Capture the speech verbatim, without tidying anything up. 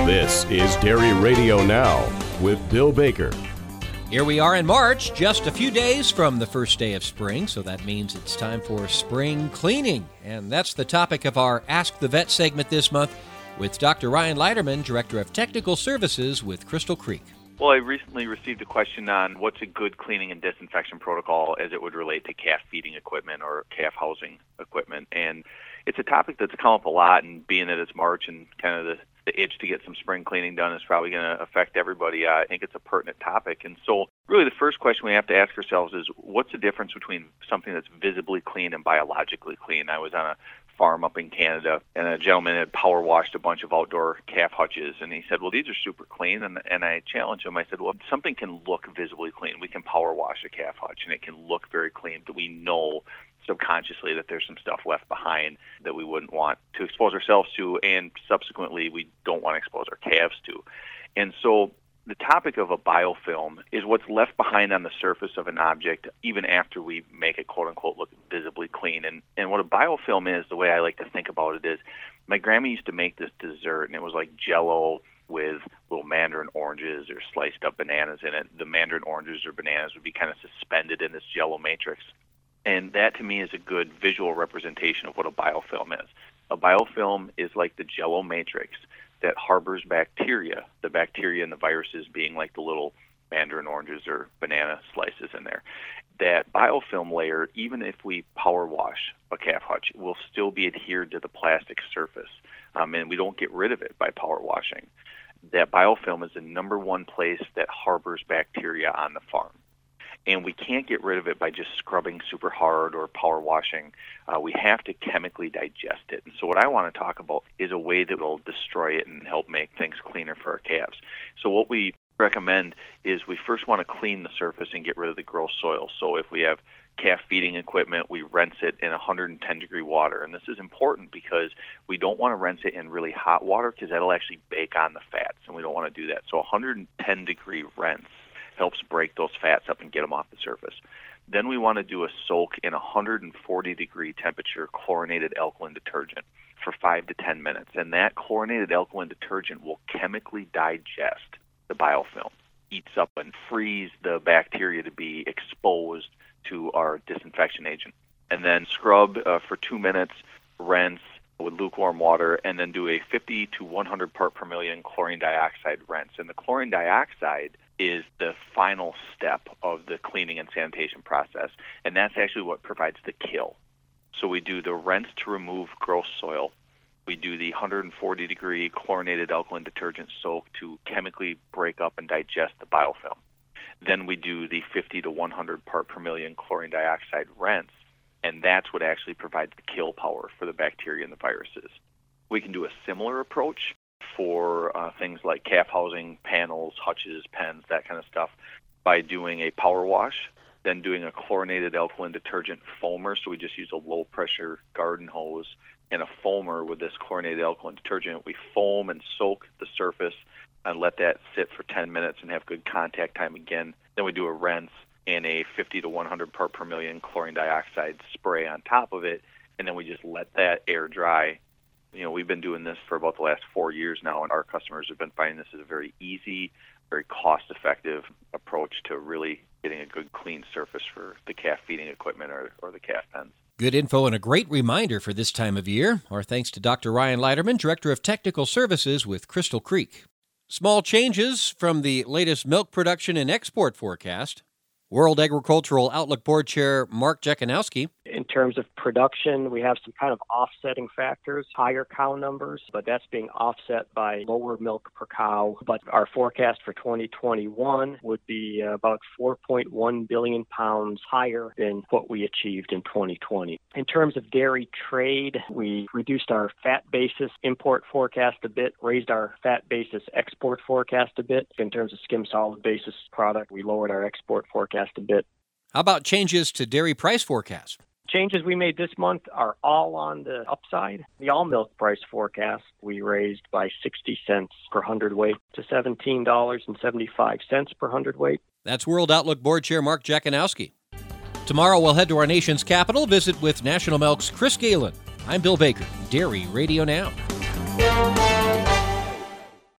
This is Dairy Radio Now with Bill Baker. Here we are in March, just a few days from the first day of spring, so that means it's time for spring cleaning. And that's the topic of our Ask the Vet segment this month with Doctor Ryan Leiterman, Director of Technical Services with Crystal Creek. Well, I recently received a question on what's a good cleaning and disinfection protocol as it would relate to calf feeding equipment or calf housing equipment. And it's a topic that's come up a lot, and being that it's March and kind of the The itch to get some spring cleaning done is probably going to affect everybody. Uh, I think it's a pertinent topic. And so really the first question we have to ask ourselves is, what's the difference between something that's visibly clean and biologically clean? I was on a farm up in Canada, and a gentleman had power washed a bunch of outdoor calf hutches, and he said, well, these are super clean. And, and I challenged him. I said, well, something can look visibly clean. We can power wash a calf hutch, and it can look very clean, but we know subconsciously that there's some stuff left behind that we wouldn't want to expose ourselves to, and subsequently we don't want to expose our calves to. And so the topic of a biofilm is what's left behind on the surface of an object even after we make it quote-unquote look visibly clean. And, and what a biofilm is, the way I like to think about it is, my grandma used to make this dessert, and it was like Jell-O with little mandarin oranges or sliced up bananas in it. The mandarin oranges or bananas would be kind of suspended in this Jell-O matrix. And that, to me, is a good visual representation of what a biofilm is. A biofilm is like the Jell-O matrix that harbors bacteria, the bacteria and the viruses being like the little mandarin oranges or banana slices in there. That biofilm layer, even if we power wash a calf hutch, will still be adhered to the plastic surface, um, and we don't get rid of it by power washing. That biofilm is the number one place that harbors bacteria on the farm. And we can't get rid of it by just scrubbing super hard or power washing. Uh, we have to chemically digest it. And so what I want to talk about is a way that will destroy it and help make things cleaner for our calves. So what we recommend is we first want to clean the surface and get rid of the gross soil. So if we have calf feeding equipment, we rinse it in one hundred ten degree water. And this is important because we don't want to rinse it in really hot water because that'll actually bake on the fats, and we don't want to do that. So one hundred ten degree rinse helps break those fats up and get them off the surface. Then we want to do a soak in one hundred forty degree temperature chlorinated alkaline detergent for five to ten minutes. And that chlorinated alkaline detergent will chemically digest the biofilm, eats up and frees the bacteria to be exposed to our disinfection agent. And then scrub uh, for two minutes, rinse with lukewarm water, and then do a fifty to one hundred part per million chlorine dioxide rinse. And the chlorine dioxide is the final step of the cleaning and sanitation process, and that's actually what provides the kill. So we do the rinse to remove gross soil. We do the one hundred forty degree chlorinated alkaline detergent soak to chemically break up and digest the biofilm. Then we do the fifty to one hundred part per million chlorine dioxide rinse, and that's what actually provides the kill power for the bacteria and the viruses. We can do a similar approach for uh, things like calf housing, panels, hutches, pens, that kind of stuff, by doing a power wash, then doing a chlorinated alkaline detergent foamer. So we just use a low-pressure garden hose and a foamer with this chlorinated alkaline detergent. We foam and soak the surface and let that sit for ten minutes and have good contact time again. Then we do a rinse and a fifty to one hundred part per million chlorine dioxide spray on top of it, and then we just let that air dry. You know, we've been doing this for about the last four years now, and our customers have been finding this is a very easy, very cost-effective approach to really getting a good clean surface for the calf feeding equipment or, or the calf pens. Good info and a great reminder for this time of year. Our thanks to Doctor Ryan Leiterman, Director of Technical Services with Crystal Creek. Small changes from the latest milk production and export forecast. World Agricultural Outlook Board Chair Mark Jekanowski. In terms of production, we have some kind of offsetting factors, higher cow numbers, but that's being offset by lower milk per cow. But our forecast for twenty twenty-one would be about four point one billion pounds higher than what we achieved in twenty twenty. In terms of dairy trade, we reduced our fat basis import forecast a bit, raised our fat basis export forecast a bit. In terms of skim solid basis product, we lowered our export forecast a bit. How about changes to dairy price forecasts? Changes we made this month are all on the upside. The all milk price forecast we raised by sixty cents per hundredweight to seventeen dollars and seventy-five cents per hundredweight. That's World Outlook Board Chair Mark Jekanowski. Tomorrow we'll head to our nation's capital, visit with National Milk's Chris Galen. I'm Bill Baker, Dairy Radio Now.